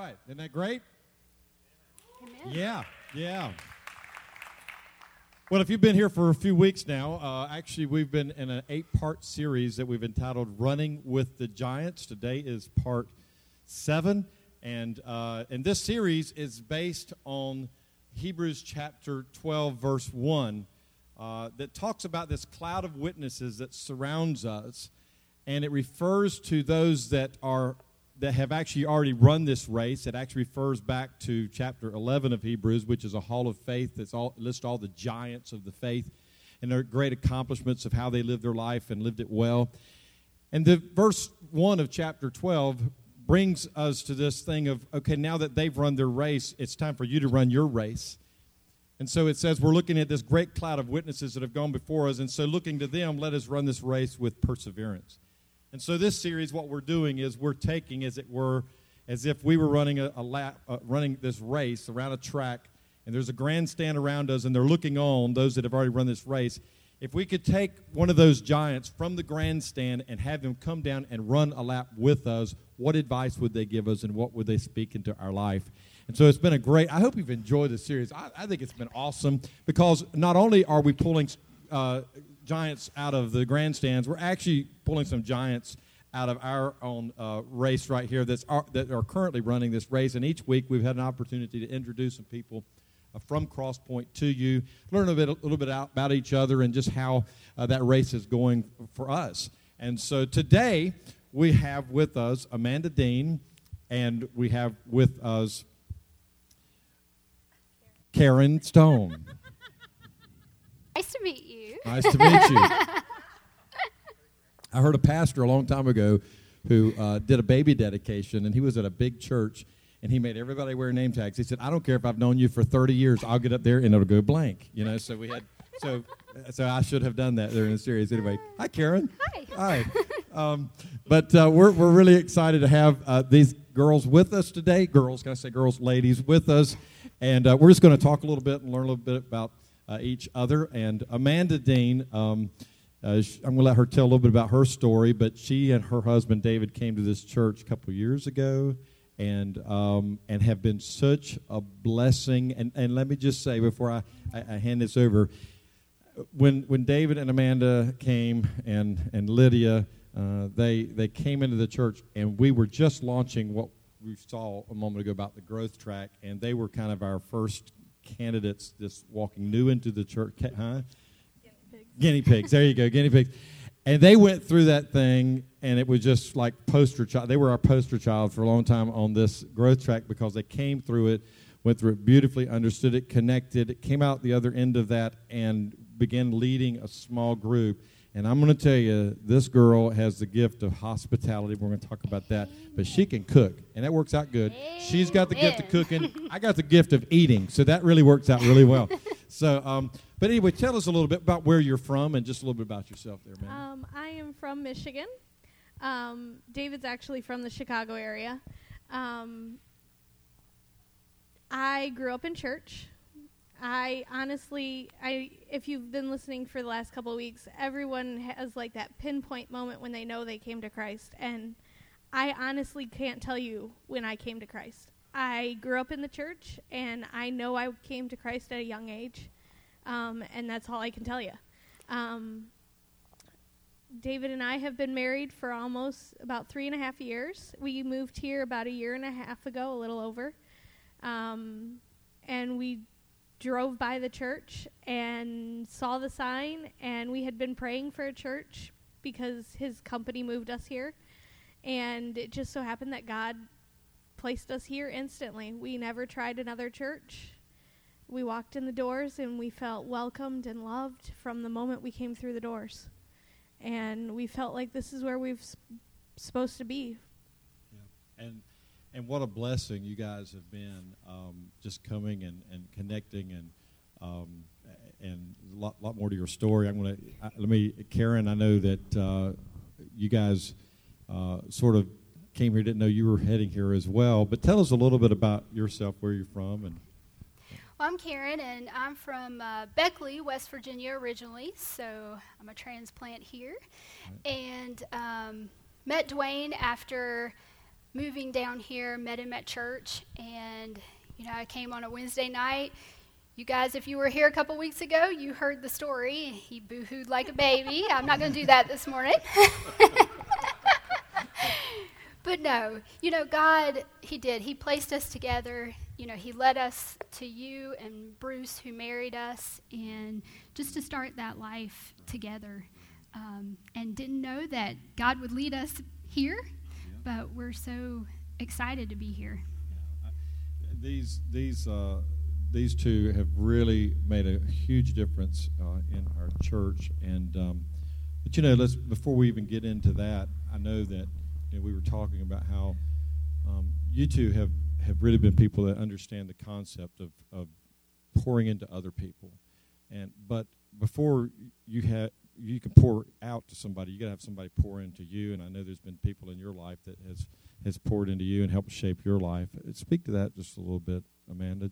right. Isn't that great? Amen. Yeah. Well, if you've been here for a few weeks now, actually we've been in an 8-part series that we've entitled Running with the Giants. Today is part 7, and this series is based on Hebrews chapter 12, verse 1, that talks about this cloud of witnesses that surrounds us, and it refers to those that have actually already run this race. It actually refers back to chapter 11 of Hebrews, which is a hall of faith that lists all the giants of the faith and their great accomplishments of how they lived their life and lived it well. And the verse 1 of chapter 12 brings us to this thing of, okay, now that they've run their race, it's time for you to run your race. And so it says we're looking at this great cloud of witnesses that have gone before us, and so looking to them, let us run this race with perseverance. And so this series, what we're doing is we're taking, as it were, as if we were running a lap, running this race around a track, and there's a grandstand around us, and they're looking on, those that have already run this race. If we could take one of those giants from the grandstand and have them come down and run a lap with us, what advice would they give us, and what would they speak into our life? And so it's been I hope you've enjoyed the series. I think it's been awesome, because not only are we pulling giants out of the grandstands, we're actually pulling some giants out of our own race right here that are currently running this race. And each week we've had an opportunity to introduce some people from Crosspoint to you, learn a little bit about each other and just how that race is going for us. And so today we have with us Amanda Dean, and we have with us Karen Stone. Nice to meet you. Nice to meet you. I heard a pastor a long time ago who did a baby dedication, and he was at a big church, and he made everybody wear name tags. He said, "I don't care if I've known you for 30 years. I'll get up there, and it'll go blank." You know, so we had so I should have done that during the series. Anyway, hi, Karen. Hi. But we're really excited to have these girls with us today. Girls, can I say girls, ladies, with us, and we're just going to talk a little bit and learn a little bit about each other. And Amanda Dean, I'm going to let her tell a little bit about her story, but she and her husband David came to this church a couple of years ago and have been such a blessing. And let me just say before I hand this over, when David and Amanda came and Lydia, they came into the church, and we were just launching what we saw a moment ago about the growth track, and they were kind of our first candidates just walking new into the church. Huh? Guinea pigs. There you go, guinea pigs. And they went through that thing, and it was just like poster child. They were our poster child for a long time on this growth track, because they came through it, went through it beautifully, understood it, connected, it came out the other end of that, and began leading a small group. And I'm going to tell you, this girl has the gift of hospitality. We're going to talk about that. But she can cook, and that works out good. She's got the gift of cooking. I got the gift of eating, so that really works out really well. So, but anyway, tell us a little bit about where you're from and just a little bit about yourself there, man. I am from Michigan. David's actually from the Chicago area. I grew up in church. I honestly, if you've been listening for the last couple of weeks, everyone has like that pinpoint moment when they know they came to Christ. And I honestly can't tell you when I came to Christ. I grew up in the church, and I know I came to Christ at a young age. And that's all I can tell you. David and I have been married for almost about 3.5 years. We moved here about 1.5 years ago, a little over. And we drove by the church and saw the sign, and we had been praying for a church because his company moved us here. And it just so happened that God placed us here instantly. We never tried another church. We walked in the doors, and we felt welcomed and loved from the moment we came through the doors. And we felt like this is where we've supposed to be. Yeah. And what a blessing you guys have been, just coming and connecting, and a lot more to your story. Karen, I know that you guys sort of came here, didn't know you were heading here as well. But tell us a little bit about yourself, where you're from. Well, I'm Karen, and I'm from Beckley, West Virginia originally, so I'm a transplant here. Right. And met Dwayne after moving down here, met him at church, and, I came on a Wednesday night. You guys, if you were here a couple weeks ago, you heard the story. He boo-hooed like a baby. I'm not going to do that this morning. But no, God, He did. He placed us together. He led us to you and Bruce, who married us, and just to start that life together. And didn't know that God would lead us here, but we're so excited to be here. These two have really made a huge difference in our church. And but before we even get into that, I know that we were talking about how you two have really been people that understand the concept of pouring into other people. But before you can pour out to somebody, you got to have somebody pour into you. And I know there's been people in your life that has poured into you and helped shape your life. Speak to that just a little bit, Amanda.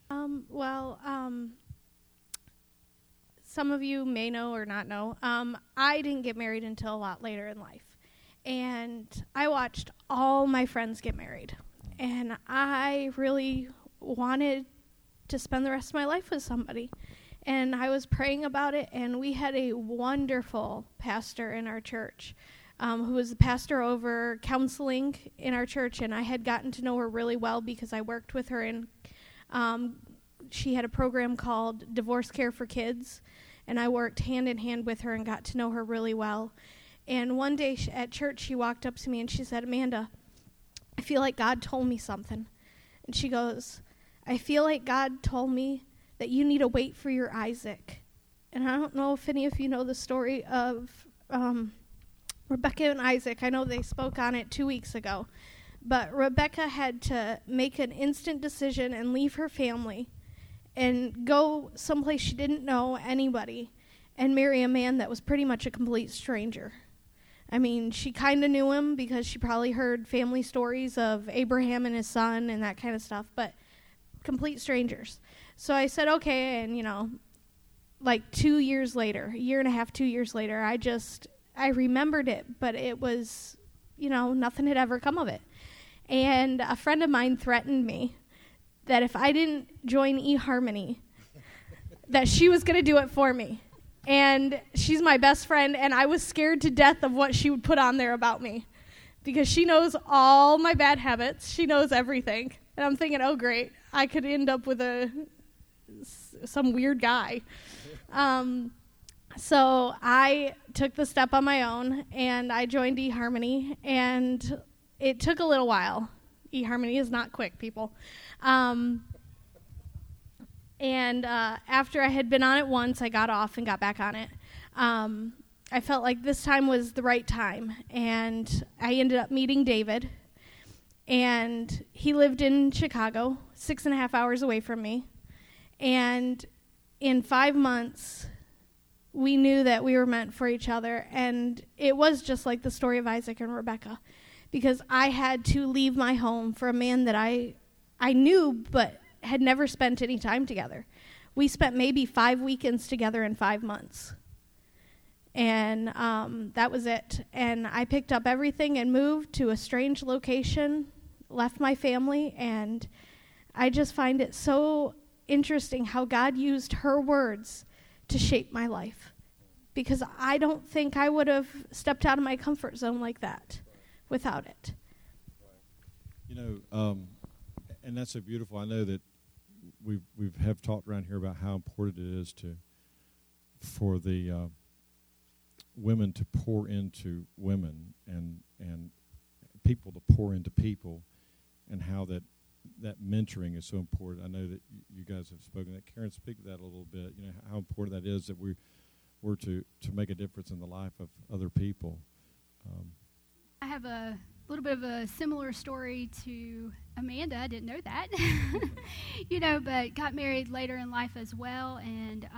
Some of you may know or not know, I didn't get married until a lot later in life. And I watched all my friends get married. And I really wanted to spend the rest of my life with somebody. And I was praying about it, and we had a wonderful pastor in our church who was the pastor over counseling in our church, and I had gotten to know her really well because I worked with her in she had a program called Divorce Care for Kids, and I worked hand in hand with her and got to know her really well. And one day at church, she walked up to me and she said, "Amanda, I feel like God told me something." And she goes, "I feel like God told me that you need to wait for your Isaac." And I don't know if any of you know the story of Rebecca and Isaac. I know they spoke on it 2 weeks ago. But Rebecca had to make an instant decision and leave her family and go someplace she didn't know anybody and marry a man that was pretty much a complete stranger. I mean, she kind of knew him because she probably heard family stories of Abraham and his son and that kind of stuff, but complete strangers. So I said, okay, and, like 2 years later, a year and a half, 2 years later, I remembered it, but it was, nothing had ever come of it. And a friend of mine threatened me that if I didn't join eHarmony, that she was going to do it for me. And she's my best friend, and I was scared to death of what she would put on there about me because she knows all my bad habits. She knows everything. And I'm thinking, oh, great, I could end up with some weird guy. So I took the step on my own, and I joined eHarmony, and it took a little while. eHarmony is not quick, people. After I had been on it once, I got off and got back on it. I felt like this time was the right time, and I ended up meeting David, and he lived in Chicago, 6.5 hours away from me, and in 5 months, we knew that we were meant for each other, and it was just like the story of Isaac and Rebecca, because I had to leave my home for a man that I knew but had never spent any time together. We spent maybe 5 weekends together in 5 months. And that was it. And I picked up everything and moved to a strange location, left my family, and I just find it so interesting how God used her words to shape my life. Because I don't think I would have stepped out of my comfort zone like that without it. And that's so beautiful. I know that we have talked around here about how important it is for the women to pour into women and people to pour into people, and how that mentoring is so important. I know that you guys have spoken that. Karen, speak to that a little bit. How important that is that we're to make a difference in the life of other people. I have a little bit of a similar story to Amanda. I didn't know that. But got married later in life as well. And,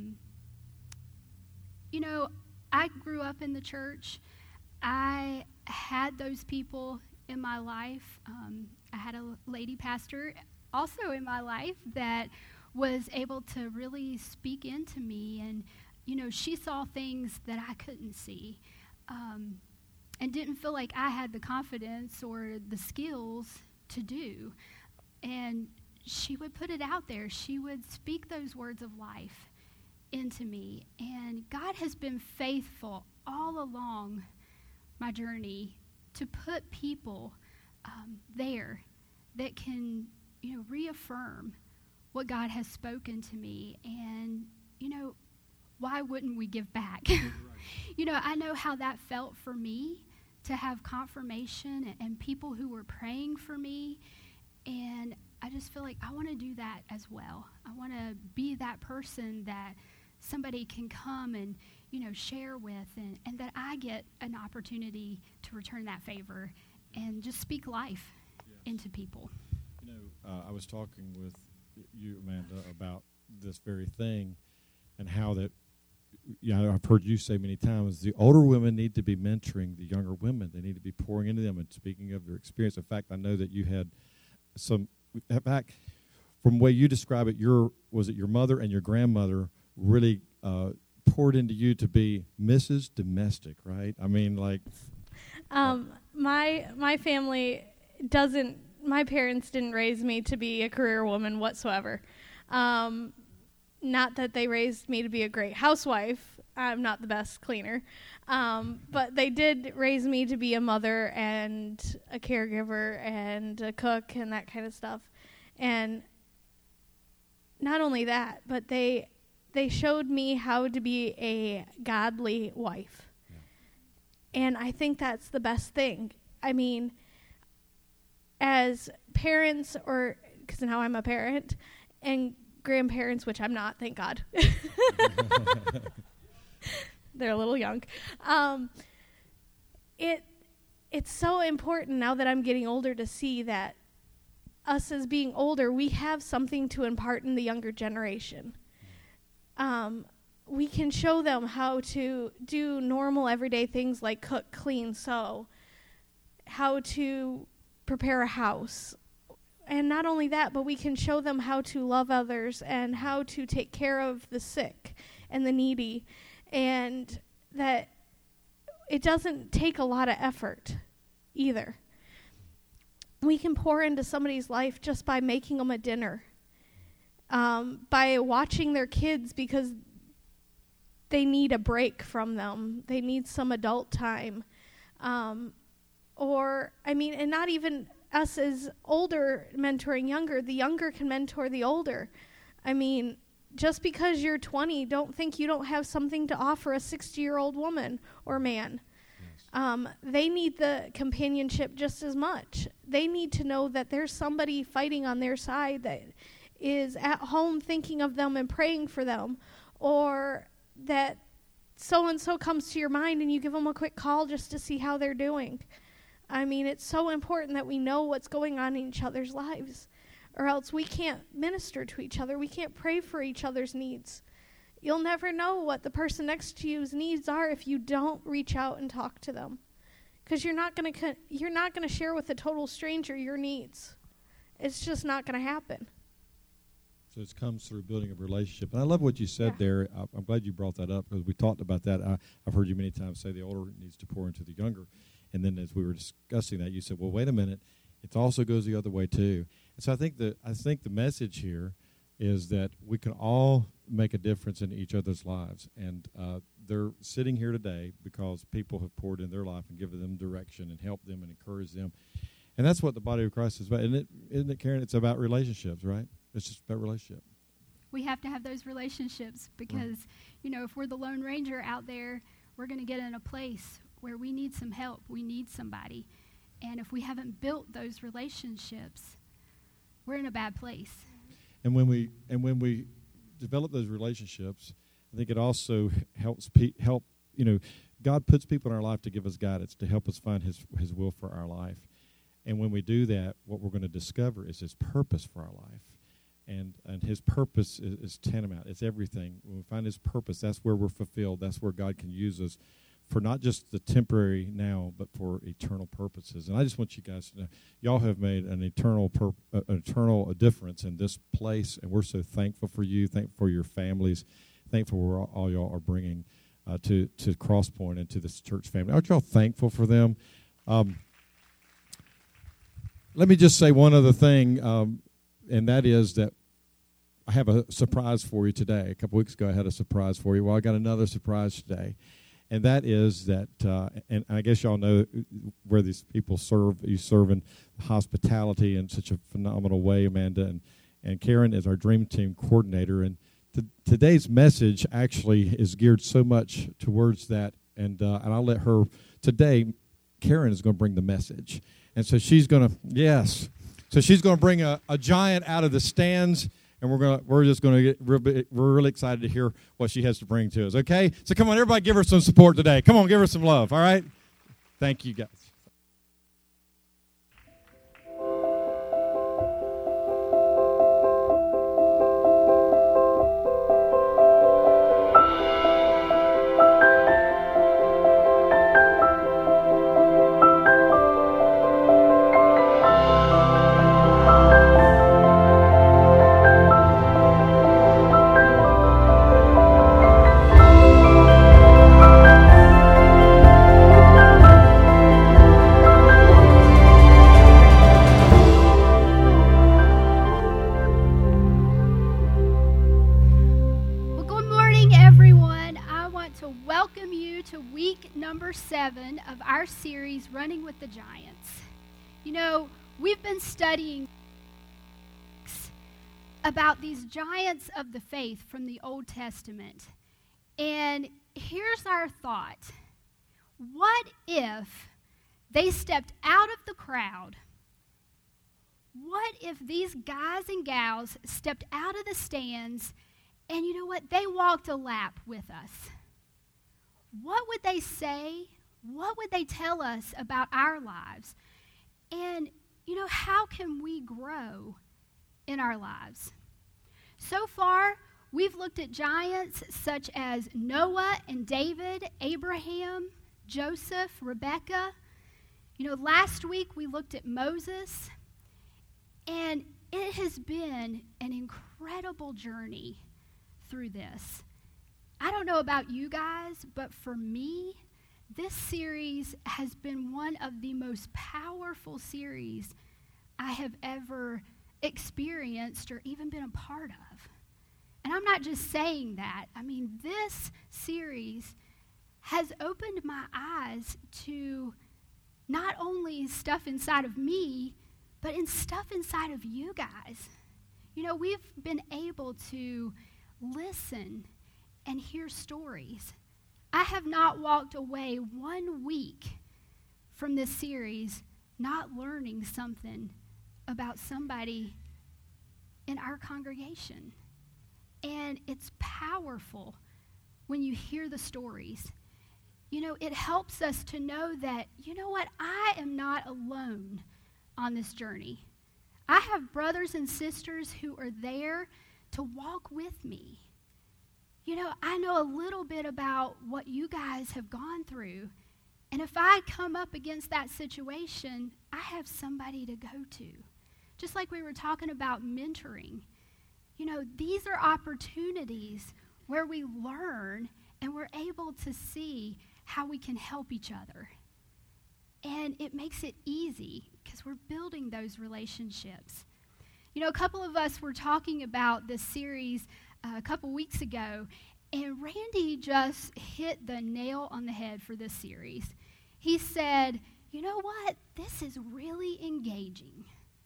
I grew up in the church. I had those people in my life. I had a lady pastor also in my life that was able to really speak into me. And, she saw things that I couldn't see. and didn't feel like I had the confidence or the skills to do. And she would put it out there. She would speak those words of life into me. And God has been faithful all along my journey to put people there that can, reaffirm what God has spoken to me. And, why wouldn't we give back? I know how that felt for me to have confirmation and people who were praying for me. And I just feel like I want to do that as well. I want to be that person that somebody can come and, share with, and that I get an opportunity to return that favor and just speak life into people. I was talking with you, Amanda, about this very thing and how that, I've heard you say many times, the older women need to be mentoring the younger women. They need to be pouring into them and speaking of their experience. In fact, I know that you had some, back from the way you describe it, was it your mother and your grandmother really poured into you to be Mrs. Domestic, right? I mean, like... My family doesn't... My parents didn't raise me to be a career woman whatsoever. Not that they raised me to be a great housewife. I'm not the best cleaner. But they did raise me to be a mother and a caregiver and a cook and that kind of stuff. And not only that, but they showed me how to be a godly wife. Yeah. And I think that's the best thing. I mean, as parents, or because now I'm a parent, and grandparents, which I'm not, thank God. They're a little young. It's so important now that I'm getting older to see that us as being older, we have something to impart in the younger generation. We can show them how to do normal everyday things like cook, clean, sew, how to prepare a house. And not only that, but we can show them how to love others and how to take care of the sick and the needy. And that it doesn't take a lot of effort either. We can pour into somebody's life just by making them a dinner, by watching their kids because they need a break from them. They need some adult time. And not even us as older mentoring younger. The younger can mentor the older. I mean, just because you're 20, don't think you don't have something to offer a 60-year-old woman or man. Yes. They need the companionship just as much. They need to know that there's somebody fighting on their side that is at home thinking of them and praying for them, or that so-and-so comes to your mind and you give them a quick call just to see how they're doing. I mean, it's so important that we know what's going on in each other's lives, or else we can't minister to each other. We can't pray for each other's needs. You'll never know what the person next to you's needs are if you don't reach out and talk to them, because you're not going to share with a total stranger your needs. It's just not going to happen. So it comes through building a relationship. And I love what you said there. I'm glad you brought that up, because we talked about that. I've heard you many times say the older needs to pour into the younger. And then as we were discussing that, you said, well, wait a minute. It also goes the other way, too. And so I think the message here is that we can all make a difference in each other's lives. And they're sitting here today because people have poured in their life and given them direction and helped them and encouraged them. And that's what the body of Christ is about. Isn't it, Karen? It's about relationships, right? It's just about relationship. We have to have those relationships because, if we're the Lone Ranger out there, we're going to get in a place where we need some help. We need somebody. And if we haven't built those relationships, we're in a bad place. And when we develop those relationships, I think it also helps God puts people in our life to give us guidance, to help us find his will for our life. And when we do that, what we're going to discover is his purpose for our life. And his purpose is tantamount. It's everything. When we find his purpose, that's where we're fulfilled. That's where God can use us for not just the temporary now, but for eternal purposes. And I just want you guys to know, y'all have made an eternal difference in this place, and we're so thankful for you, thankful for your families, thankful for all y'all are bringing to Crosspoint and to this church family. Aren't y'all thankful for them? Let me just say one other thing, and that is that I have a surprise for you today. A couple weeks ago, I had a surprise for you. Well, I got another surprise today, and that is that, and I guess y'all know where these people serve. You serve in hospitality in such a phenomenal way, Amanda, and Karen is our Dream Team coordinator. And today's message actually is geared so much towards that, and I'll let her today. Karen is going to bring the message. And so she's going to, yes. So she's going to bring a giant out of the stands, and we're just going to get we're really excited to hear what she has to bring to us. Okay? So come on, everybody, give her some support today. Come on, give her some love. All right? Thank you, guys. Of our series, Running with the Giants. You know, we've been studying about these giants of the faith from the Old Testament. And here's our thought. What if they stepped out of the crowd? What if these guys and gals stepped out of the stands and you know what? They walked a lap with us. What would they say? What would they tell us about our lives? And, you know, how can we grow in our lives? So far, we've looked at giants such as Noah and David, Abraham, Joseph, Rebecca. You know, last week we looked at Moses. And it has been an incredible journey through this. I don't know about you guys, but for me, this series has been one of the most powerful series I have ever experienced or even been a part of. And I'm not just saying that. I mean, this series has opened my eyes to not only stuff inside of me, but in stuff inside of you guys. You know, we've been able to listen and hear stories. I have not walked away 1 week from this series not learning something about somebody in our congregation. And it's powerful when you hear the stories. You know, it helps us to know that, you know what, I am not alone on this journey. I have brothers and sisters who are there to walk with me. You know, I know a little bit about what you guys have gone through. And if I come up against that situation, I have somebody to go to. Just like we were talking about mentoring. You know, these are opportunities where we learn and we're able to see how we can help each other. And it makes it easy because we're building those relationships. You know, a couple of us were talking about this series a couple weeks ago, and Randy just hit the nail on the head for this series. He said, you know what? This is really engaging.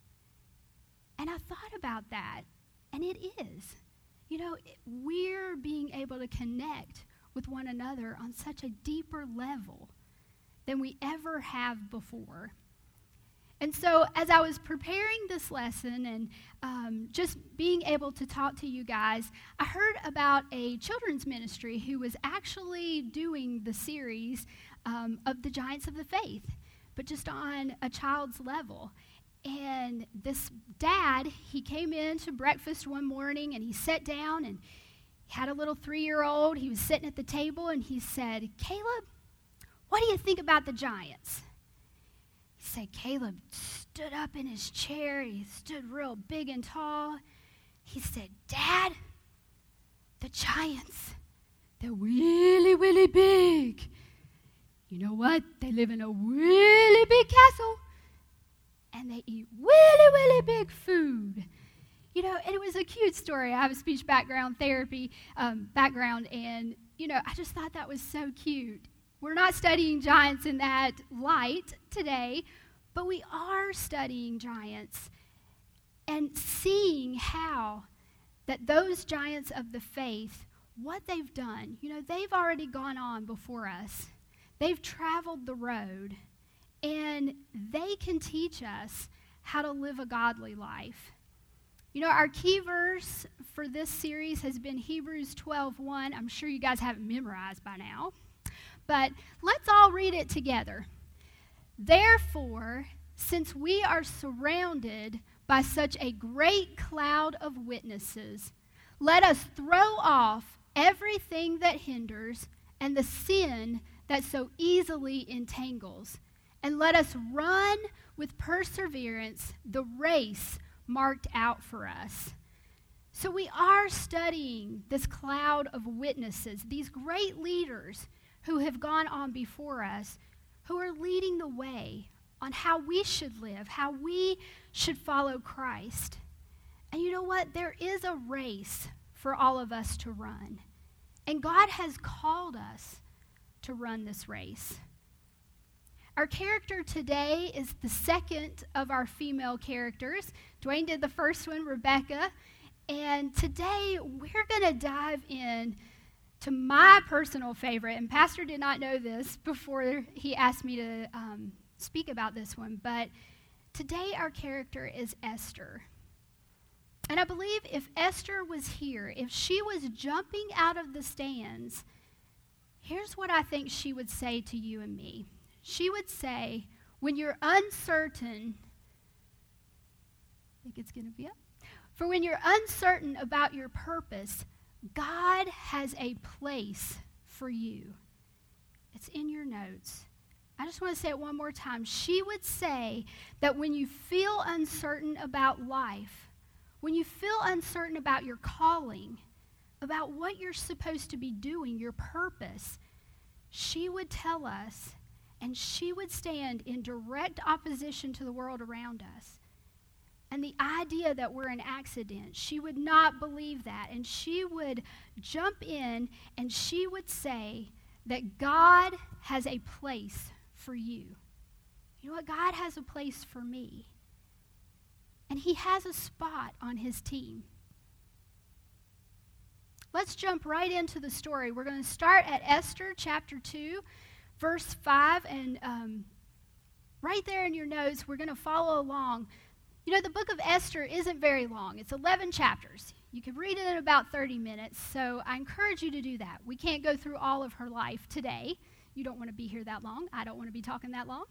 And I thought about that, and it is. You know, we're being able to connect with one another on such a deeper level than we ever have before. And so as I was preparing this lesson and just being able to talk to you guys, I heard about a children's ministry who was actually doing the series of the Giants of the Faith, but just on a child's level. And this dad, he came in to breakfast one morning and he sat down and he had a little 3-year-old. He was sitting at the table and he said, Caleb, what do you think about the Giants? He said, Caleb stood up in his chair. He stood real big and tall. He said, Dad, the Giants, They're really, really big. You know what? They live in a really big castle, and they eat really, really big food. You know, and it was a cute story. I have a speech background therapy background, and, you know, I just thought that was so cute. We're not studying giants in that light today, but we are studying giants and seeing how that those giants of the faith, what they've done, you know, they've already gone on before us. They've traveled the road, and they can teach us how to live a godly life. You know, our key verse for this series has been Hebrews 12:1. I'm sure you guys have it memorized by now, but let's all read it together. Therefore, since we are surrounded by such a great cloud of witnesses, let us throw off everything that hinders and the sin that so easily entangles, and let us run with perseverance the race marked out for us. So we are studying this cloud of witnesses, these great leaders who have gone on before us, who are leading the way on how we should live, how we should follow Christ. And you know what? There is a race for all of us to run. And God has called us to run this race. Our character today is the second of our female characters. Dwayne did the first one, Rebecca. And today we're going to dive in to my personal favorite. And Pastor did not know this before he asked me to speak about this one. But today our character is Esther. And I believe if Esther was here, if she was jumping out of the stands, here's what I think she would say to you and me. She would say, when you're uncertain, I think it's going to be up. For when you're uncertain about your purpose, God has a place for you. It's in your notes. I just want to say it one more time. She would say that when you feel uncertain about life, when you feel uncertain about your calling, about what you're supposed to be doing, your purpose, she would tell us, and she would stand in direct opposition to the world around us. And the idea that we're an accident, she would not believe that. And she would jump in and she would say that God has a place for you. You know what? God has a place for me. And he has a spot on his team. Let's jump right into the story. We're going to start at Esther chapter 2. Verse 5, and right there in your notes, we're going to follow along. You know, the book of Esther isn't very long. It's 11 chapters. You can read it in about 30 minutes, so I encourage you to do that. We can't go through all of her life today. You don't want to be here that long. I don't want to be talking that long.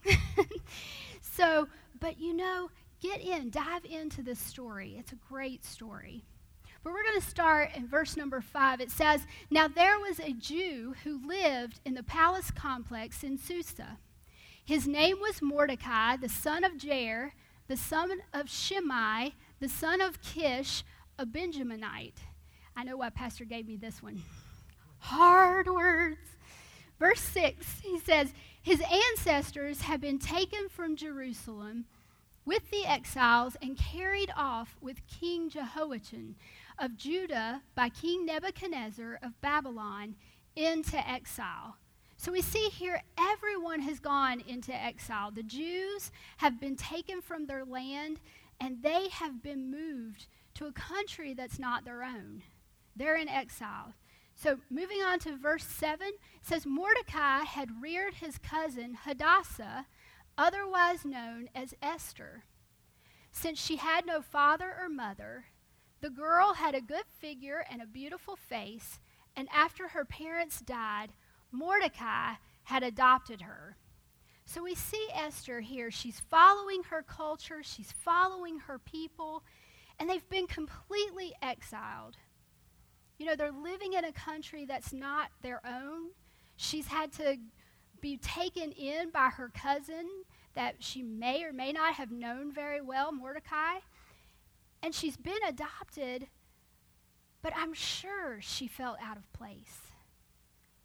But you know, dive into this story. It's a great story. But we're going to start in verse number 5. It says, Now there was a Jew who lived in the palace complex in Susa. His name was Mordecai, the son of Jair, the son of Shimei, the son of Kish, a Benjaminite. I know why Pastor gave me this one. Hard words. Verse 6, he says, His ancestors had been taken from Jerusalem with the exiles and carried off with King Jehoiachin of Judah by King Nebuchadnezzar of Babylon into exile. So we see here everyone has gone into exile. The Jews have been taken from their land and they have been moved to a country that's not their own. They're in exile. So moving on to verse 7, it says, Mordecai had reared his cousin Hadassah, otherwise known as Esther. Since she had no father or mother, the girl had a good figure and a beautiful face, and after her parents died, Mordecai had adopted her. So we see Esther here. She's following her culture. She's following her people, and they've been completely exiled. You know, they're living in a country that's not their own. She's had to be taken in by her cousin that she may or may not have known very well, Mordecai. And she's been adopted, but I'm sure she felt out of place.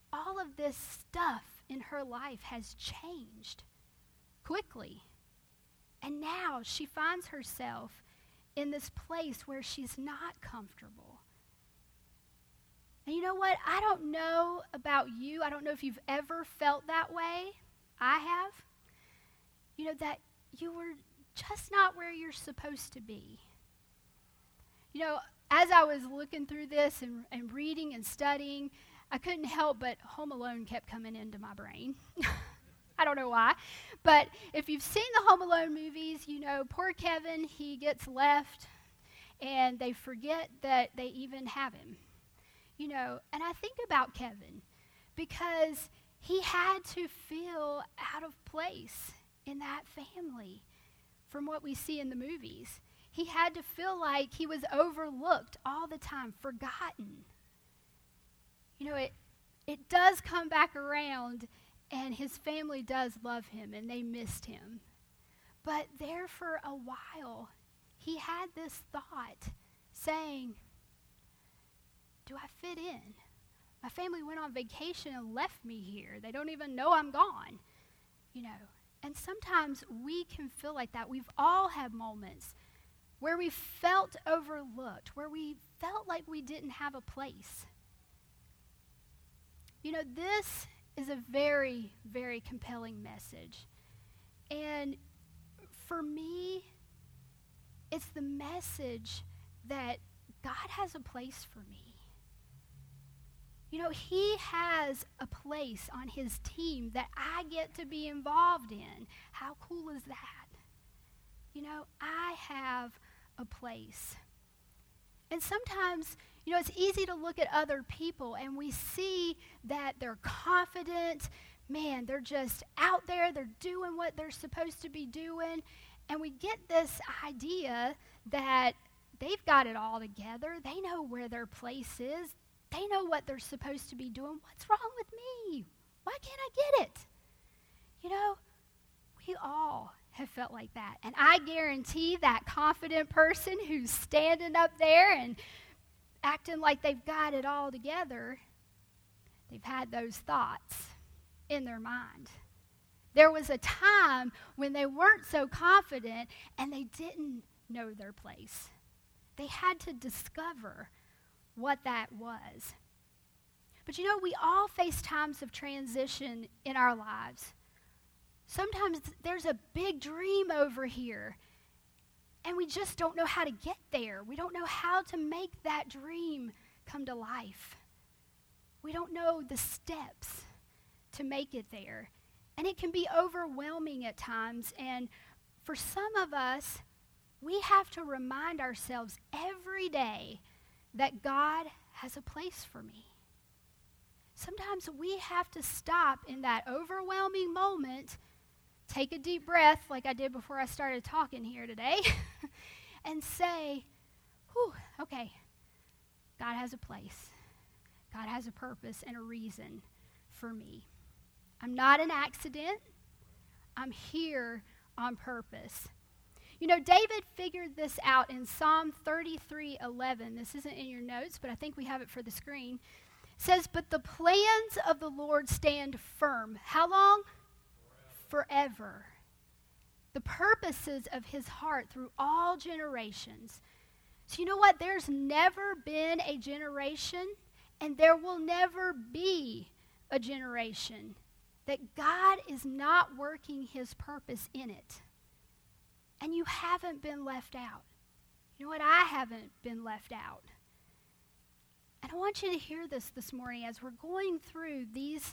all of this stuff in her life has changed quickly. And now she finds herself in this place where she's not comfortable. And you know what? I don't know about you. I don't know if you've ever felt that way. I have. You know, that you were just not where you're supposed to be. You know, as I was looking through this and reading and studying, I couldn't help but Home Alone kept coming into my brain. I don't know why. But if you've seen the Home Alone movies, you know, poor Kevin, he gets left and they forget that they even have him. You know, and I think about Kevin because he had to feel out of place in that family from what we see in the movies. He had to feel like he was overlooked all the time, forgotten. You know, it does come back around, and his family does love him, and they missed him. But there for a while, he had this thought saying, do I fit in? My family went on vacation and left me here. They don't even know I'm gone. You know, and sometimes we can feel like that. We've all had moments where we felt overlooked, where we felt like we didn't have a place. You know, this is a very, very compelling message. And for me, it's the message that God has a place for me. You know, he has a place on his team that I get to be involved in. How cool is that? You know, I have a place. And sometimes, you know, it's easy to look at other people and we see that they're confident. Man, they're just out there. They're doing what they're supposed to be doing. And we get this idea that they've got it all together. They know where their place is. They know what they're supposed to be doing. What's wrong with me? Why can't I get it? You know, we all have felt like that. And I guarantee that confident person who's standing up there and acting like they've got it all together, they've had those thoughts in their mind. There was a time when they weren't so confident and they didn't know their place. They had to discover what that was. But you know, we all face times of transition in our lives. Sometimes there's a big dream over here, and we just don't know how to get there. We don't know how to make that dream come to life. We don't know the steps to make it there. And it can be overwhelming at times. And for some of us, we have to remind ourselves every day that God has a place for me. Sometimes we have to stop in that overwhelming moment, take a deep breath like I did before I started talking here today, and say, whew, okay, God has a place. God has a purpose and a reason for me. I'm not an accident. I'm here on purpose. You know, David figured this out in Psalm 33:11. This isn't in your notes, but I think we have it for the screen. It says, but the plans of the Lord stand firm. How long? Forever. The purposes of his heart through all generations. So you know what? There's never been a generation, and there will never be a generation that God is not working his purpose in it. And you haven't been left out. You know what? I haven't been left out. And I want you to hear this morning as we're going through these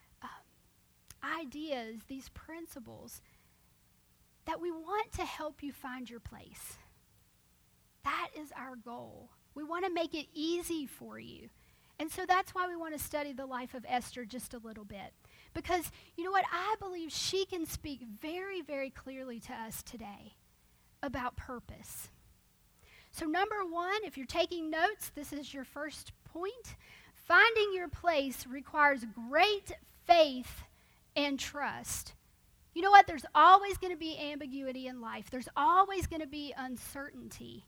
ideas, these principles, that we want to help you find your place. That is our goal. We want to make it easy for you. And so that's why we want to study the life of Esther just a little bit. Because, you know what, I believe she can speak very, very clearly to us today about purpose. So number one, if you're taking notes, this is your first point. Finding your place requires great faith and trust. You know what, there's always going to be ambiguity in life. There's always going to be uncertainty.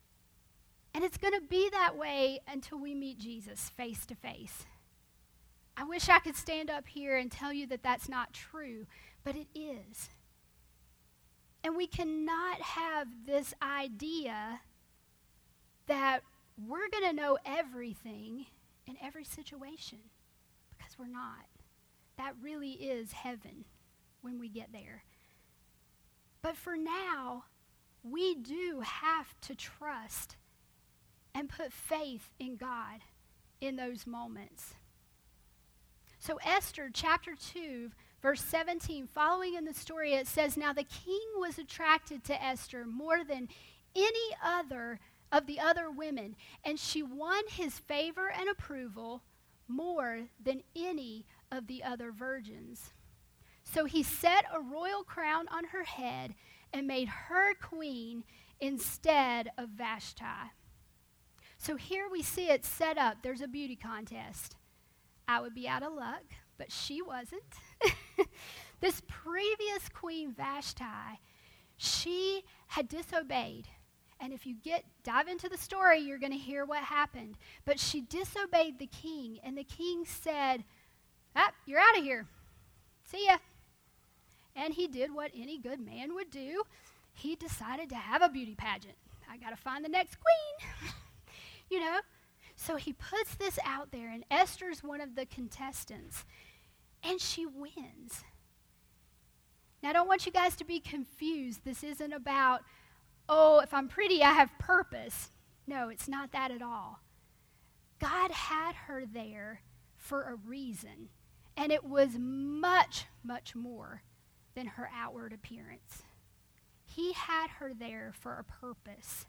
And it's going to be that way until we meet Jesus face to face. I wish I could stand up here and tell you that that's not true, but it is. And we cannot have this idea that we're going to know everything in every situation, because we're not. That really is heaven when we get there. But for now, we do have to trust and put faith in God in those moments. So Esther chapter 2, verse 17, following in the story, it says, "Now the king was attracted to Esther more than any other of the other women, and she won his favor and approval more than any of the other virgins. So he set a royal crown on her head and made her queen instead of Vashti." So here we see it set up. There's a beauty contest. I would be out of luck, but she wasn't. This previous queen, Vashti, she had disobeyed. And if you dive into the story, you're going to hear what happened. But she disobeyed the king, and the king said, "You're out of here. See ya." And he did what any good man would do. He decided to have a beauty pageant. I got to find the next queen. So he puts this out there, and Esther's one of the contestants, and she wins. Now, I don't want you guys to be confused. This isn't about, if I'm pretty, I have purpose. No, it's not that at all. God had her there for a reason, and it was much, much more than her outward appearance. He had her there for a purpose.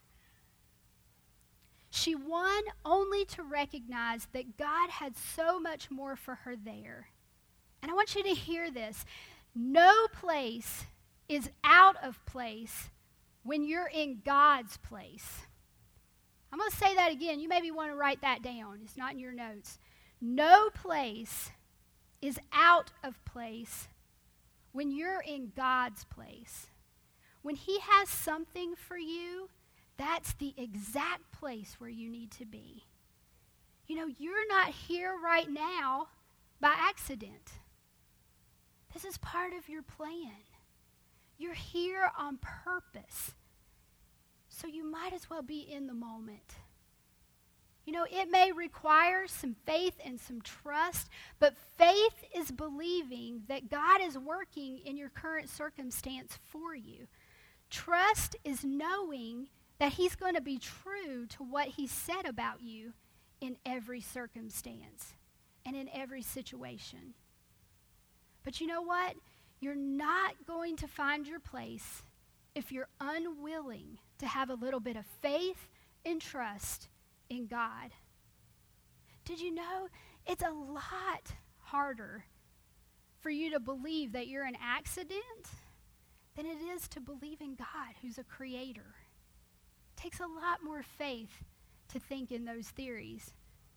She won only to recognize that God had so much more for her there. And I want you to hear this. No place is out of place when you're in God's place. I'm going to say that again. You maybe want to write that down. It's not in your notes. No place is out of place when you're in God's place. When He has something for you, that's the exact place where you need to be. You're not here right now by accident. This is part of your plan. You're here on purpose. So you might as well be in the moment. It may require some faith and some trust, but faith is believing that God is working in your current circumstance for you. Trust is knowing that He's going to be true to what He said about you in every circumstance and in every situation. But you know what? You're not going to find your place if you're unwilling to have a little bit of faith and trust in God. Did you know it's a lot harder for you to believe that you're an accident than it is to believe in God, who's a creator? It takes a lot more faith to think in those theories.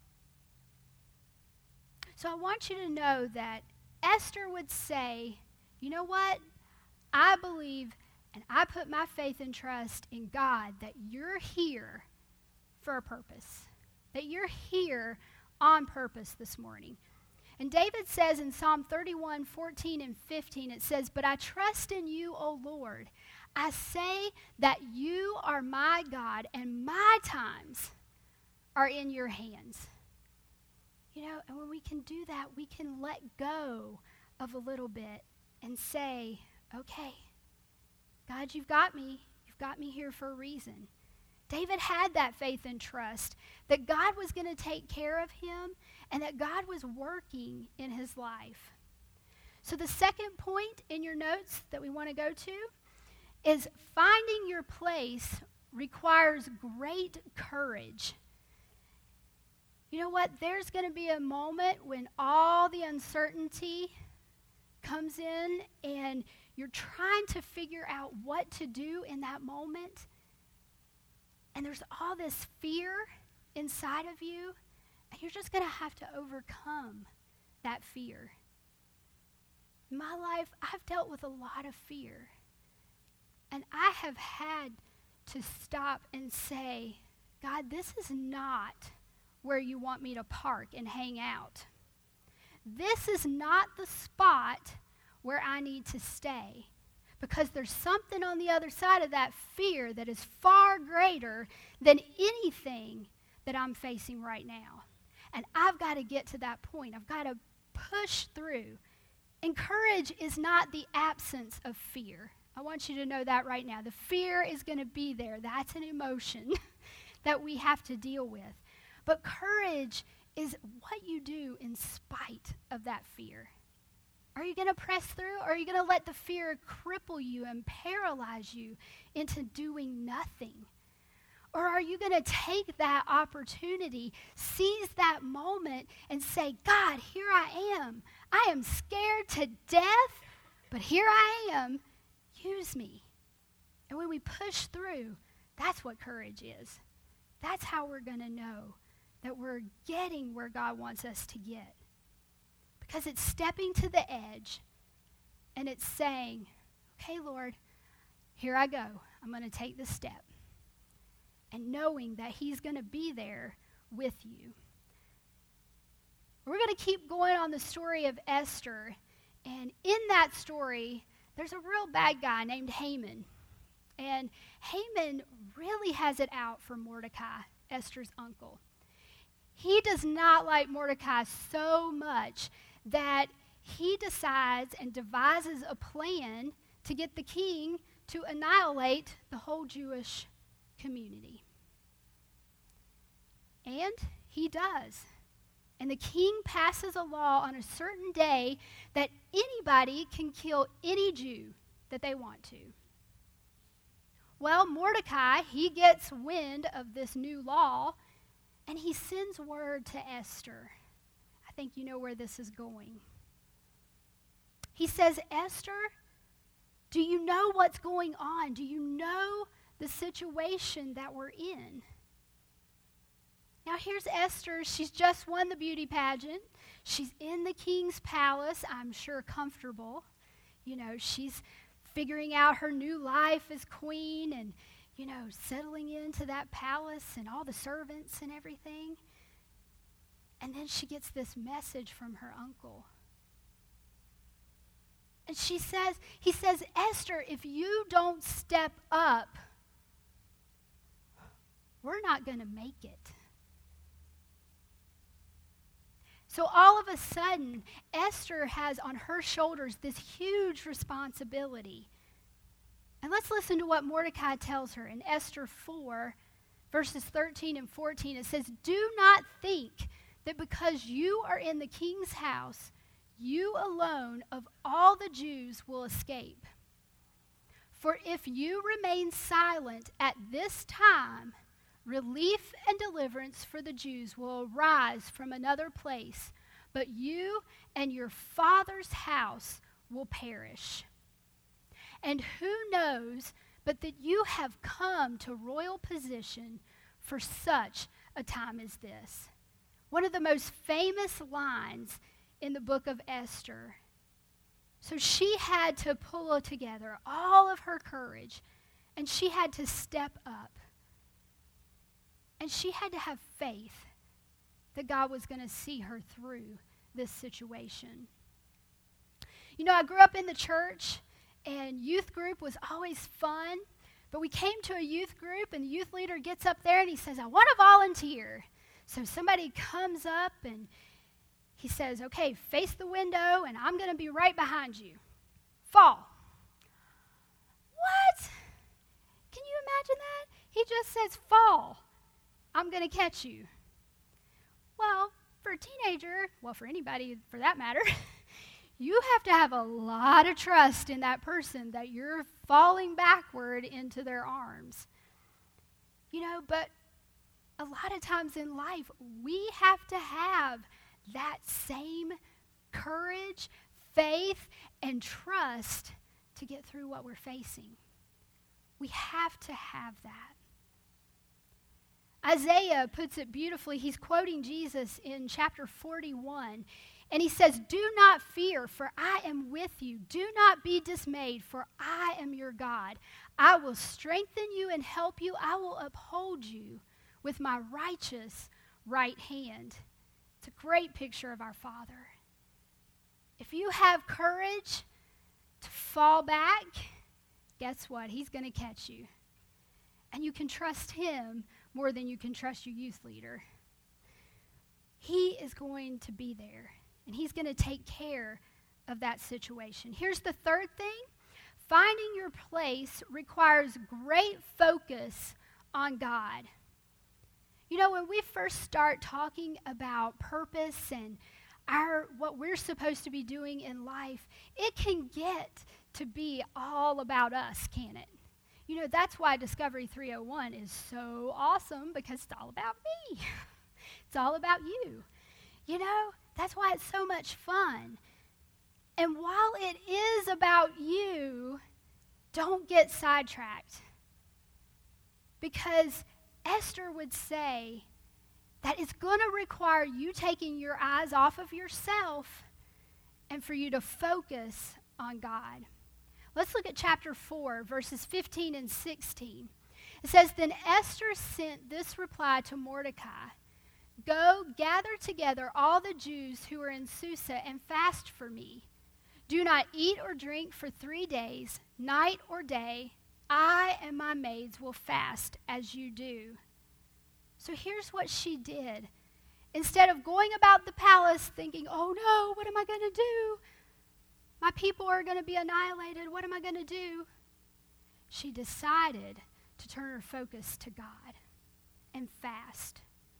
So I want you to know that Esther would say, you know what? I believe and I put my faith and trust in God that you're here for a purpose, that you're here on purpose this morning. And David says in Psalm 31, 14 and 15, it says, "But I trust in you, O Lord. I say that you are my God, and my times are in your hands." And when we can do that, we can let go of a little bit and say, okay, God, you've got me. You've got me here for a reason. David had that faith and trust that God was going to take care of him and that God was working in his life. So the second point in your notes that we want to go to is finding your place requires great courage. You know what? There's going to be a moment when all the uncertainty comes in and you're trying to figure out what to do in that moment. And there's all this fear inside of you, and you're just going to have to overcome that fear. In my life, I've dealt with a lot of fear. And I have had to stop and say, God, this is not where you want me to park and hang out. this is not the spot where I need to stay, because there's something on the other side of that fear that is far greater than anything that I'm facing right now. And I've got to get to that point. I've got to push through. And courage is not the absence of fear. I want you to know that right now. The fear is going to be there. That's an emotion that we have to deal with. But courage is what you do in spite of that fear. Are you going to press through, or are you going to let the fear cripple you and paralyze you into doing nothing? Or are you going to take that opportunity, seize that moment, and say, God, here I am. I am scared to death, but here I am. Use me. And when we push through, that's what courage is. That's how we're going to know that we're getting where God wants us to get. Because it's stepping to the edge, and it's saying, okay, Lord, here I go. I'm going to take this step. And knowing that he's going to be there with you. We're going to keep going on the story of Esther. And in that story, there's a real bad guy named Haman. And Haman really has it out for Mordecai, Esther's uncle. He does not like Mordecai so much that he decides and devises a plan to get the king to annihilate the whole Jewish community. And he does. And the king passes a law on a certain day that anybody can kill any Jew that they want to. Well, Mordecai, he gets wind of this new law, and he sends word to Esther. I think you know where this is going. He says, Esther, do you know what's going on? Do you know the situation that we're in? Now here's Esther. She's just won the beauty pageant. She's in the king's palace, I'm sure comfortable. You know, she's figuring out her new life as queen and, you know, settling into that palace and all the servants and everything. And then she gets this message from her uncle. And he says, Esther, if you don't step up, we're not going to make it. So all of a sudden, Esther has on her shoulders this huge responsibility. And let's listen to what Mordecai tells her in Esther 4, verses 13 and 14. It says, do not think that because you are in the king's house, you alone of all the Jews will escape. For if you remain silent at this time, relief and deliverance for the Jews will arise from another place, but you and your father's house will perish. And who knows but that you have come to royal position for such a time as this? One of the most famous lines in the book of Esther. So she had to pull together all of her courage, and she had to step up. And she had to have faith that God was going to see her through this situation. You know, I grew up in the church, and youth group was always fun. But we came to a youth group, and the youth leader gets up there, and he says, I want to volunteer. So somebody comes up, and he says, okay, face the window, and I'm going to be right behind you. Fall. What? Can you imagine that? He just says, fall. I'm going to catch you. Well, for a teenager, well, for anybody for that matter, you have to have a lot of trust in that person that you're falling backward into their arms. You know, but a lot of times in life, we have to have that same courage, faith, and trust to get through what we're facing. We have to have that. Isaiah puts it beautifully. He's quoting Jesus in chapter 41. And he says, do not fear, for I am with you. Do not be dismayed, for I am your God. I will strengthen you and help you. I will uphold you with my righteous right hand. It's a great picture of our Father. If you have courage to fall back, guess what? He's going to catch you. And you can trust him more than you can trust your youth leader. He is going to be there, and he's going to take care of that situation. Here's the third thing. Finding your place requires great focus on God. You know, when we first start talking about purpose and what we're supposed to be doing in life, it can get to be all about us, can't it? You know, that's why Discovery 301 is so awesome, because it's all about me. It's all about you. You know, that's why it's so much fun. And while it is about you, don't get sidetracked. Because Esther would say that it's going to require you taking your eyes off of yourself and for you to focus on God. Let's look at chapter 4, verses 15 and 16. It says, Then Esther sent this reply to Mordecai, Go, gather together all the Jews who are in Susa and fast for me. Do not eat or drink for 3 days, night or day. I and my maids will fast as you do. So here's what she did. Instead of going about the palace thinking, oh no, what am I going to do? My people are going to be annihilated. What am I going to do? She decided to turn her focus to God and fast.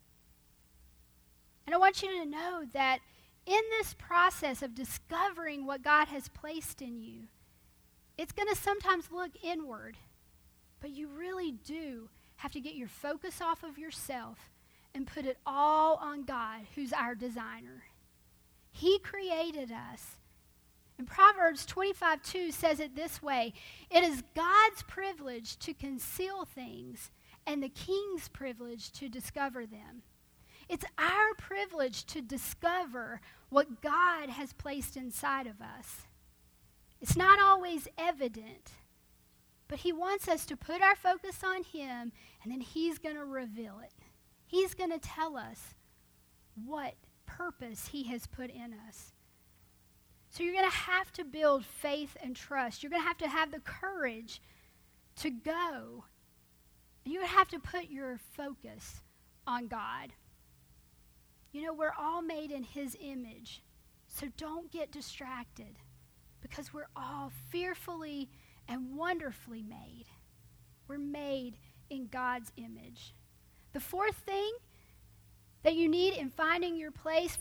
And I want you to know that in this process of discovering what God has placed in you, it's going to sometimes look inward, but you really do have to get your focus off of yourself and put it all on God, who's our designer. He created us. And Proverbs 25:2 says it this way, It is God's privilege to conceal things and the king's privilege to discover them. It's our privilege to discover what God has placed inside of us. It's not always evident, but he wants us to put our focus on him, and then he's going to reveal it. He's going to tell us what purpose he has put in us. So you're going to have to build faith and trust. You're going to have the courage to go. You're going to have to put your focus on God. You know, we're all made in his image, so don't get distracted, because we're all fearfully and wonderfully made. We're made in God's image. The fourth thing that you need in finding your place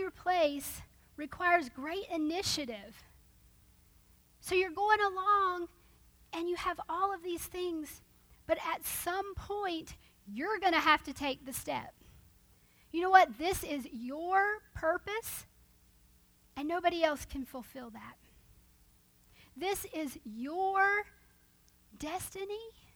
requires great initiative. So you're going along and you have all of these things, but at some point, you're going to have to take the step. You know what? This is your purpose, and nobody else can fulfill that. This is your destiny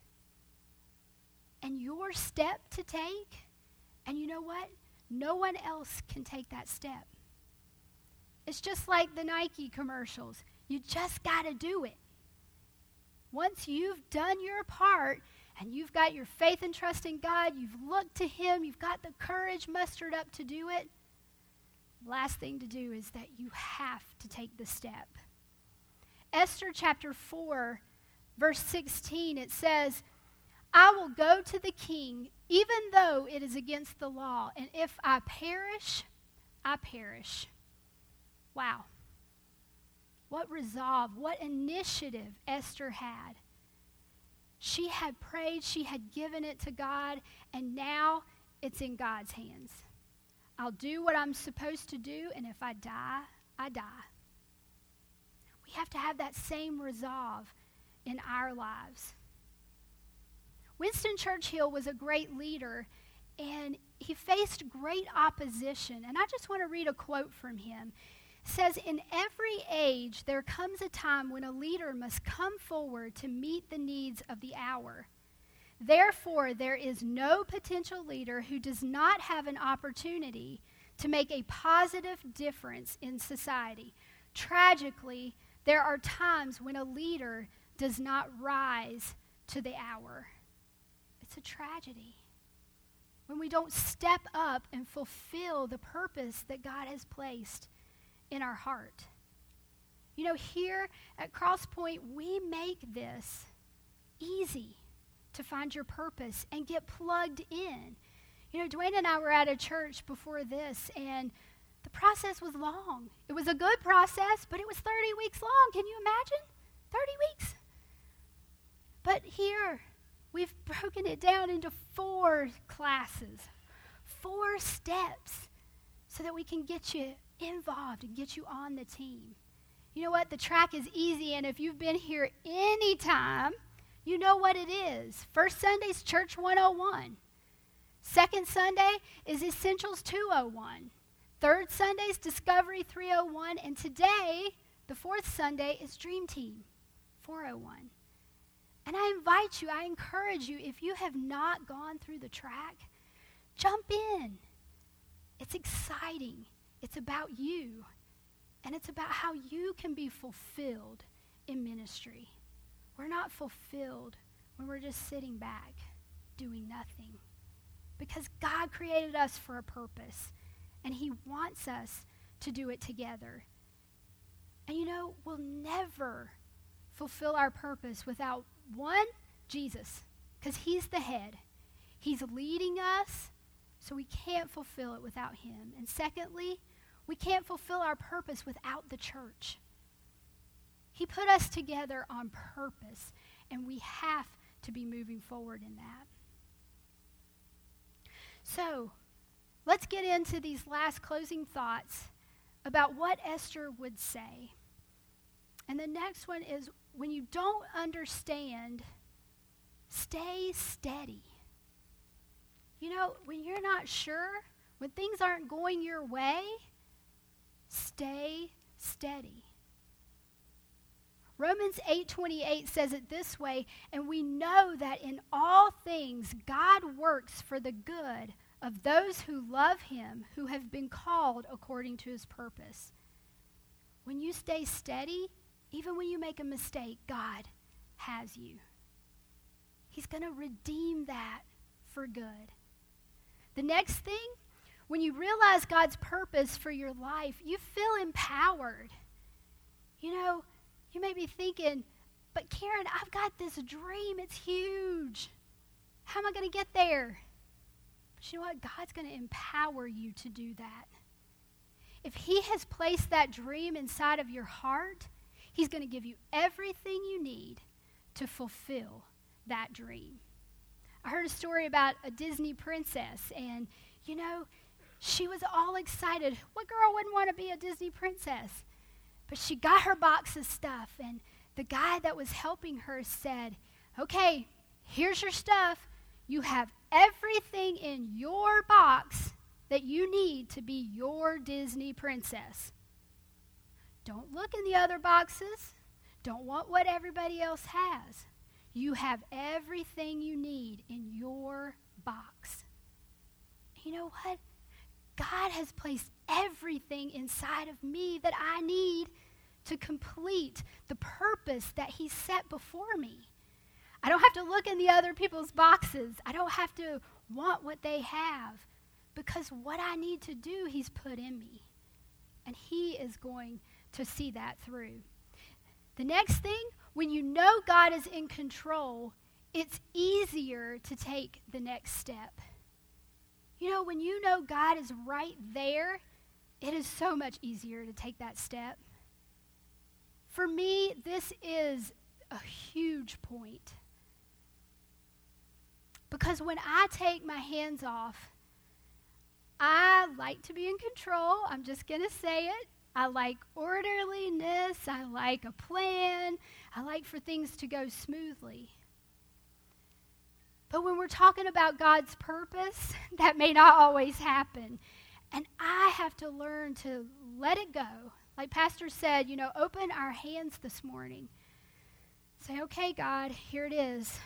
and your step to take, and you know what? No one else can take that step. It's just like the Nike commercials. You just got to do it. Once you've done your part and you've got your faith and trust in God, you've looked to him, you've got the courage mustered up to do it, the last thing to do is that you have to take the step. Esther chapter 4, verse 16, it says, I will go to the king, even though it is against the law, and if I perish, I perish. Wow. What resolve, what initiative Esther had. She had prayed, she had given it to God, and now it's in God's hands. I'll do what I'm supposed to do, and if I die, I die. We have to have that same resolve in our lives. Winston Churchill was a great leader, and he faced great opposition. And I just want to read a quote from him. It says, in every age, there comes a time when a leader must come forward to meet the needs of the hour. Therefore, there is no potential leader who does not have an opportunity to make a positive difference in society. Tragically, there are times when a leader does not rise to the hour. It's a tragedy when we don't step up and fulfill the purpose that God has placed in our heart. You know, here at Crosspoint, we make this easy to find your purpose and get plugged in. You know, Dwayne and I were at a church before this, and the process was long. It was a good process, but it was 30 weeks long. Can you imagine? 30 weeks. But here, we've broken it down into 4 classes, 4 steps, so that we can get you involved and get you on the team. You know what? The track is easy, and if you've been here any time, you know what it is. First Sunday's Church 101. Second Sunday is Essentials 201. Third Sunday's Discovery 301. And today, the fourth Sunday, is Dream Team 401. And I invite you, I encourage you, if you have not gone through the track, jump in. It's exciting. It's about you. And it's about how you can be fulfilled in ministry. We're not fulfilled when we're just sitting back doing nothing. Because God created us for a purpose. And he wants us to do it together. And you know, we'll never fulfill our purpose without, one, Jesus. Because he's the head. He's leading us, so we can't fulfill it without him. And secondly, we can't fulfill our purpose without the church. He put us together on purpose, and we have to be moving forward in that. So, let's get into these last closing thoughts about what Esther would say. And the next one is, when you don't understand, stay steady. You know, when you're not sure, when things aren't going your way, stay steady. Romans 8:28 says it this way, and we know that in all things God works for the good of those who love him, who have been called according to his purpose. When you stay steady, even when you make a mistake, God has you. He's going to redeem that for good. The next thing, when you realize God's purpose for your life, you feel empowered. You know, you may be thinking, but Karen, I've got this dream. It's huge. How am I going to get there? But you know what? God's going to empower you to do that. If he has placed that dream inside of your heart, he's going to give you everything you need to fulfill that dream. I heard a story about a Disney princess, and, you know, she was all excited. What girl wouldn't want to be a Disney princess? But she got her box of stuff, and the guy that was helping her said, okay, here's your stuff. You have everything in your box that you need to be your Disney princess. Don't look in the other boxes. Don't want what everybody else has. You have everything you need in your box. You know what? God has placed everything inside of me that I need to complete the purpose that he set before me. I don't have to look in the other people's boxes. I don't have to want what they have, because what I need to do, he's put in me. And he is going to see that through. The next thing, when you know God is in control, it's easier to take the next step. You know, when you know God is right there, it is so much easier to take that step. For me, this is a huge point. Because when I take my hands off, I like to be in control. I'm just going to say it. I like orderliness. I like a plan. I like for things to go smoothly. But when we're talking about God's purpose, that may not always happen. And I have to learn to let it go. Like Pastor said, you know, open our hands this morning. Say, okay, God, here it is.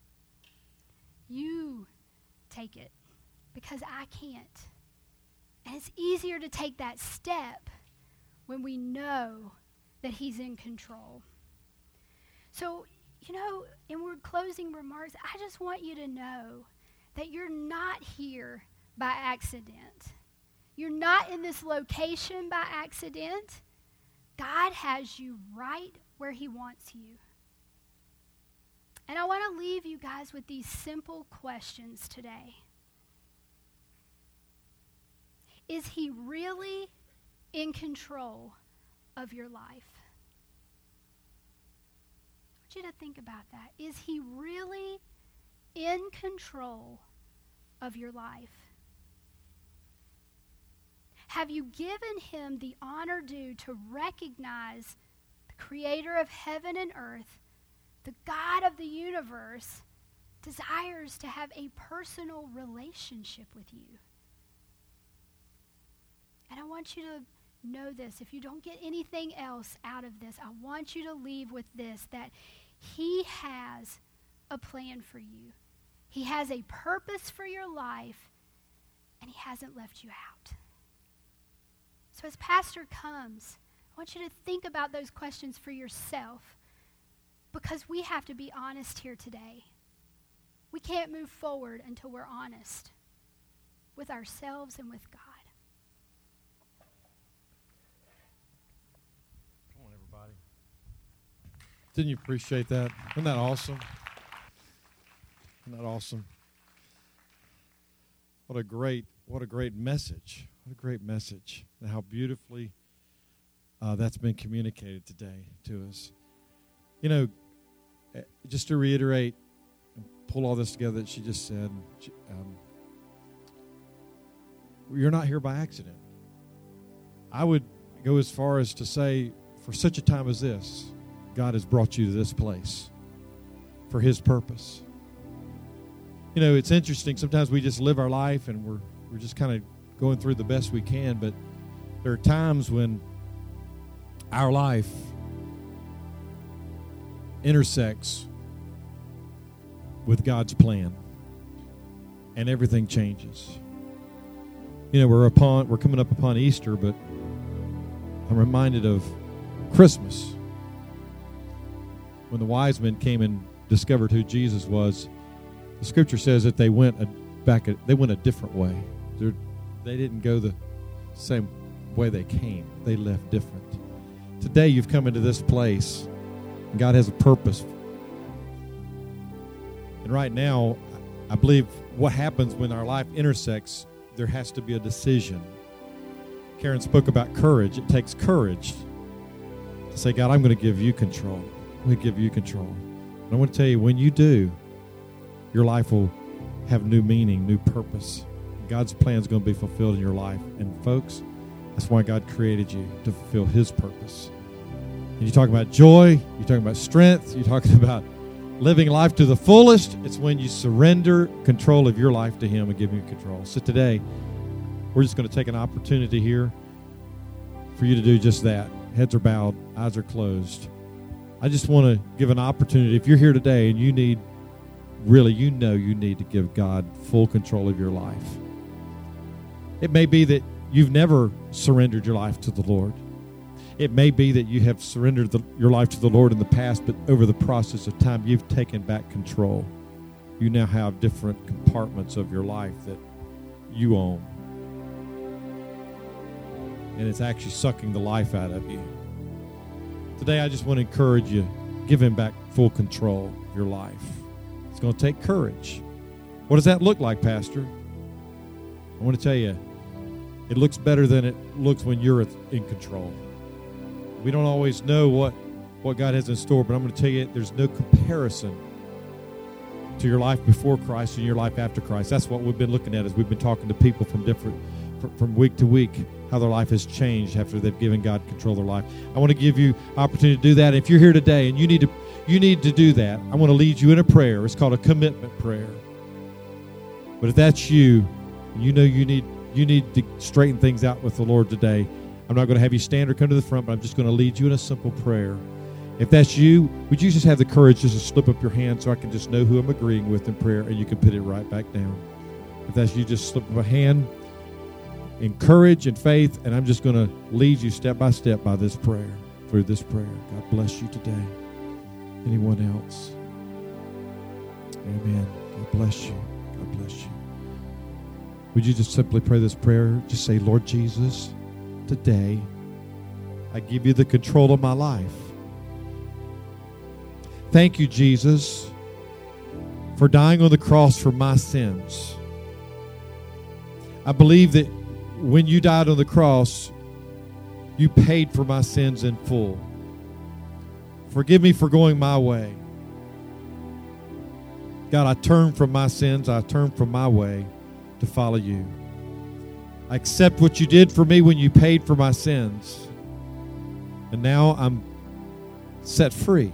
You take it, because I can't. And it's easier to take that step when we know that he's in control. So, you know, in closing remarks, I just want you to know that you're not here by accident. You're not in this location by accident. God has you right where he wants you. And I want to leave you guys with these simple questions today. Is he really in control of your life? I want you to think about that. Is he really in control of your life? Have you given him the honor due to recognize the creator of heaven and earth, the God of the universe, desires to have a personal relationship with you? And I want you to know this. If you don't get anything else out of this, I want you to leave with this, that he has a plan for you. He has a purpose for your life, and he hasn't left you out. So as Pastor comes, I want you to think about those questions for yourself, because we have to be honest here today. We can't move forward until we're honest with ourselves and with God. Come on, everybody. Didn't you appreciate that? Isn't that awesome? Isn't that awesome? What a great message. What a great message. And how beautifully that's been communicated today to us. You know, just to reiterate and pull all this together that she just said, you're not here by accident. I would go as far as to say, for such a time as this, God has brought you to this place for his purpose. You know, it's interesting. Sometimes we just live our life and we're just kind of going through the best we can, but there are times when our life intersects with God's plan and everything changes. You know, we're coming up upon Easter, but I'm reminded of Christmas when the wise men came and discovered who Jesus was. The scripture says that they went a different way. They didn't go the same way they came. They left different. Today you've come into this place, and God has a purpose. And right now, I believe what happens when our life intersects, there has to be a decision. Karen spoke about courage. It takes courage to say, God, I'm going to give you control. I'm going to give you control. And I want to tell you, when you do, your life will have new meaning, new purpose. God's plan is going to be fulfilled in your life. And folks, that's why God created you, to fulfill his purpose. And you're talking about joy, you're talking about strength, you're talking about living life to the fullest. It's when you surrender control of your life to him and give him control. So today, we're just going to take an opportunity here for you to do just that. Heads are bowed, eyes are closed. I just want to give an opportunity. If you're here today and you need to give God full control of your life. It may be that you've never surrendered your life to the Lord. It may be that you have surrendered your life to the Lord in the past, but over the process of time, you've taken back control. You now have different compartments of your life that you own. And it's actually sucking the life out of you. Today, I just want to encourage you, give him back full control of your life. It's going to take courage. What does that look like, Pastor? I want to tell you, it looks better than it looks when you're in control. We don't always know what God has in store, but I'm going to tell you, there's no comparison to your life before Christ and your life after Christ. That's what we've been looking at as we've been talking to people from week to week, how their life has changed after they've given God control of their life. I want to give you opportunity to do that. If you're here today and you need to do that, I want to lead you in a prayer. It's called a commitment prayer. But if that's you, and you know you need to straighten things out with the Lord today, I'm not going to have you stand or come to the front, but I'm just going to lead you in a simple prayer. If that's you, would you just have the courage just to slip up your hand so I can just know who I'm agreeing with in prayer, and you can put it right back down. If that's you, just slip up a hand in courage and faith, and I'm just going to lead you step by step by this prayer, through this prayer. God bless you today. Anyone else? Amen. God bless you. God bless you. Would you just simply pray this prayer? Just say, Lord Jesus, today I give you the control of my life. Thank you, Jesus, for dying on the cross for my sins. I believe that when you died on the cross, you paid for my sins in full. Forgive me for going my way. God, I turn from my sins. I turn from my way to follow you. I accept what you did for me when you paid for my sins. And now I'm set free.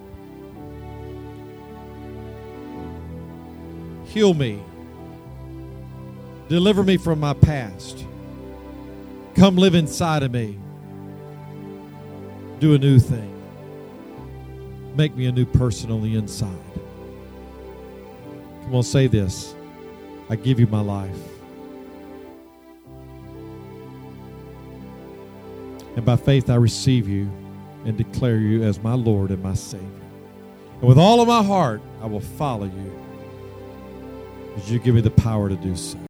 Heal me. Deliver me from my past. Come live inside of me. Do a new thing. Make me a new person on the inside. Come on, say this. I give you my life. And by faith I receive you and declare you as my Lord and my Savior. And with all of my heart, I will follow you as you give me the power to do so.